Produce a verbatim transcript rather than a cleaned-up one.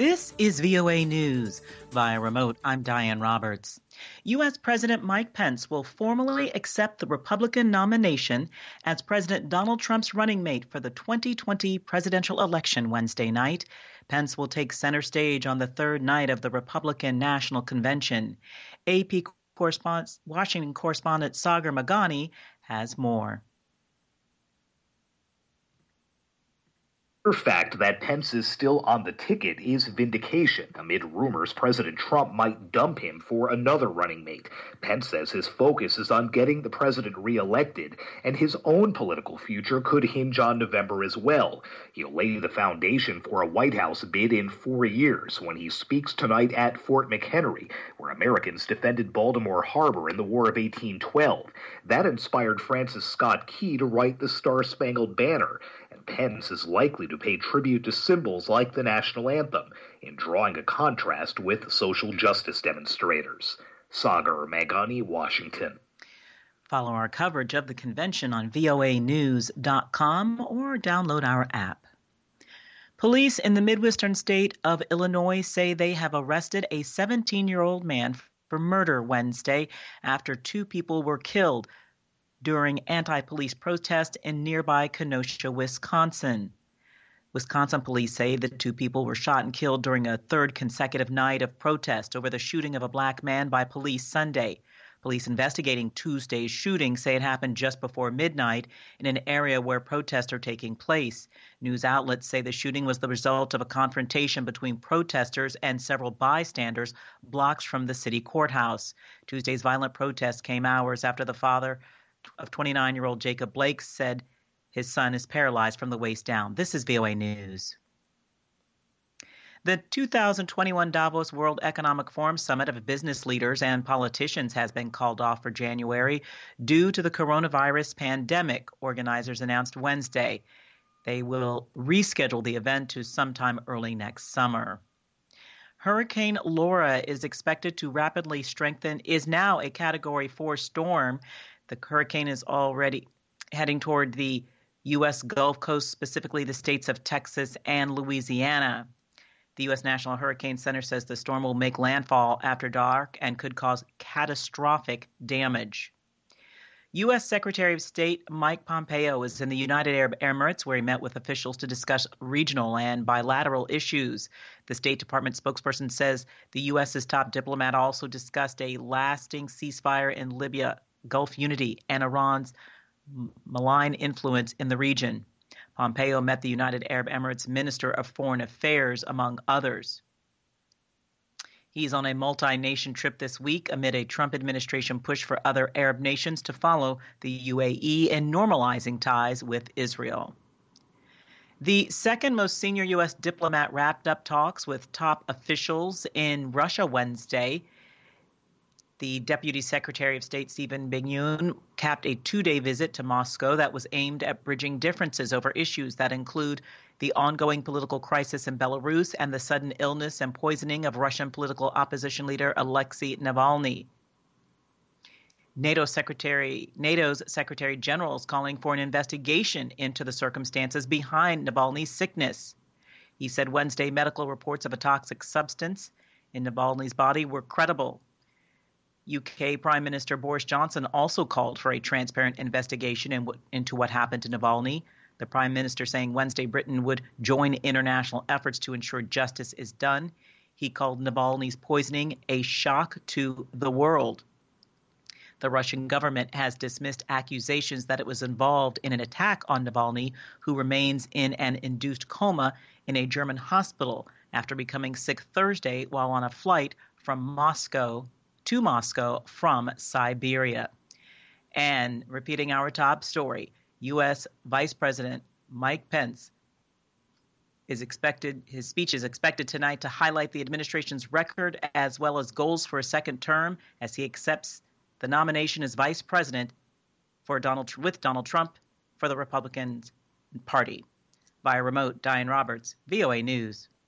This is V O A News. Via remote, I'm Diane Roberts. U S. President Mike Pence will formally accept the Republican nomination as President Donald Trump's running mate for the twenty twenty presidential election Wednesday night. Pence will take center stage on the third night of the Republican National Convention. A P correspondent, Washington correspondent Sagar Meghani has more. The fact that Pence is still on the ticket is vindication amid rumors President Trump might dump him for another running mate. Pence says his focus is on getting the president reelected, and his own political future could hinge on November as well. He'll lay the foundation for a White House bid in four years when he speaks tonight at Fort McHenry, where Americans defended Baltimore Harbor in the War of eighteen twelve. That inspired Francis Scott Key to write the Star-Spangled Banner. Pence is likely to pay tribute to symbols like the national anthem, in drawing a contrast with social justice demonstrators. Sagar Meghani, Washington. Follow our coverage of the convention on V O A news dot com or download our app. Police in the Midwestern state of Illinois say they have arrested a seventeen-year-old man for murder Wednesday after two people were killed during anti-police protests in nearby Kenosha, Wisconsin. Wisconsin police say the two people were shot and killed during a third consecutive night of protest over the shooting of a black man by police Sunday. Police investigating Tuesday's shooting say it happened just before midnight in an area where protests are taking place. News outlets say the shooting was the result of a confrontation between protesters and several bystanders blocks from the city courthouse. Tuesday's violent protest came hours after the father of twenty-nine-year-old Jacob Blake said his son is paralyzed from the waist down. This is V O A News. The two thousand twenty-one Davos World Economic Forum Summit of business leaders and politicians has been called off for January due to the coronavirus pandemic, organizers announced Wednesday. They will reschedule the event to sometime early next summer. Hurricane Laura is expected to rapidly strengthen, is now a Category four storm. The hurricane is already heading toward the U S. Gulf Coast, specifically the states of Texas and Louisiana. The U S. National Hurricane Center says the storm will make landfall after dark and could cause catastrophic damage. U S. Secretary of State Mike Pompeo is in the United Arab Emirates, where he met with officials to discuss regional and bilateral issues. The State Department spokesperson says the U S.'s top diplomat also discussed a lasting ceasefire in Libya, Gulf unity, and Iran's malign influence in the region. Pompeo met the United Arab Emirates Minister of Foreign Affairs, among others. He's on a multi-nation trip this week amid a Trump administration push for other Arab nations to follow the U A E in normalizing ties with Israel. The second most senior U S diplomat wrapped up talks with top officials in Russia Wednesday. The Deputy Secretary of State Stephen Biegun capped a two-day visit to Moscow that was aimed at bridging differences over issues that include the ongoing political crisis in Belarus and the sudden illness and poisoning of Russian political opposition leader Alexei Navalny. NATO Secretary, NATO's Secretary General is calling for an investigation into the circumstances behind Navalny's sickness. He said Wednesday medical reports of a toxic substance in Navalny's body were credible. U K Prime Minister Boris Johnson also called for a transparent investigation in w- into what happened to Navalny. The Prime Minister saying Wednesday Britain would join international efforts to ensure justice is done. He called Navalny's poisoning a shock to the world. The Russian government has dismissed accusations that it was involved in an attack on Navalny, who remains in an induced coma in a German hospital after becoming sick Thursday while on a flight from Moscow to Moscow from Siberia. And repeating our top story, U S. Vice President Mike Pence is expected, his speech is expected tonight to highlight the administration's record as well as goals for a second term as he accepts the nomination as vice president for Donald with Donald Trump for the Republican Party. Via remote, Diane Roberts, V O A News.